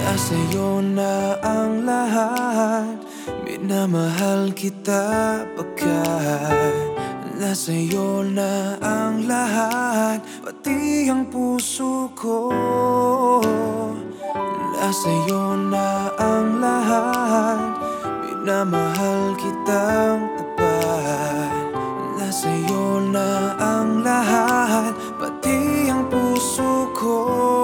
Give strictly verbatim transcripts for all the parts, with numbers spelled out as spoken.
Nasa'yo na ang lahat, minamahal kita pagkat nasa'yo na ang lahat, pati ang puso ko. Nasa'yo na ang lahat, minamahal kitang tapat. Nasa'yo na ang lahat, pati ang puso ko.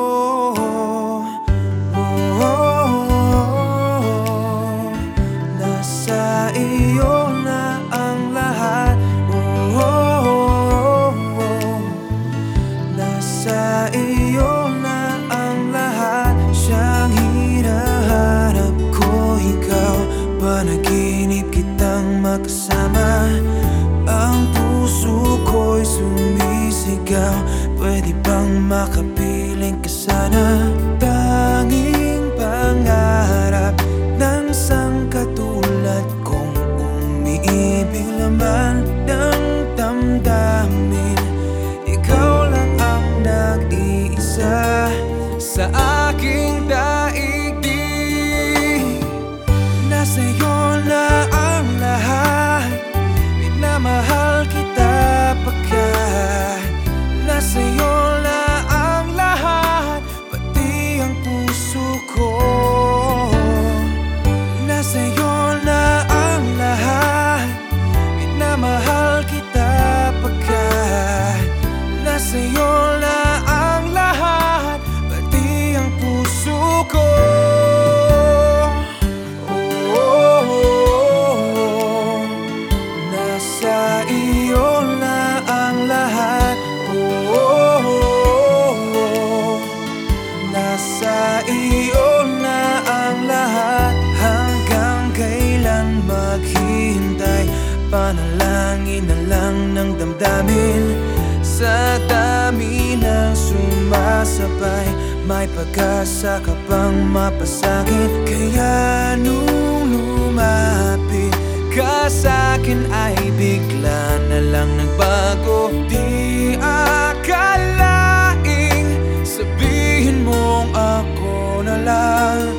Sa iyo na ang lahat, siyang hinahanap ko, ikaw. Panaginip kitang makasama, ang puso ko'y sumisigaw. Pwede bang makapiling ka sana? Tanging pangarap ng isang katulad kong umiibig laman ng damdamin. Ikaw lang ang nag-iisa sa aking daigdig. Nasa'yo na ang lahat, minamahal kita pagkat nasa'yo na ang lahat, pati ang puso ko. Nasa'yo na ang lahat, minamahal kita pagkat nasa'yo na ang lahat, pati ang puso ko. Oh, oh, oh. Nasa iyo na ang lahat. Oh, oh, oh. Nasa iyo na ang lahat. Hanggang kailan maghihintay? Panalangin na lang ng damdamin. Sa dami ng sumasabay, may pag-asa ka pang mapasakit. Kaya nung lumapit ka sa'kin ay bigla na lang nagbago. Di akalaing sabihin mong ako na lang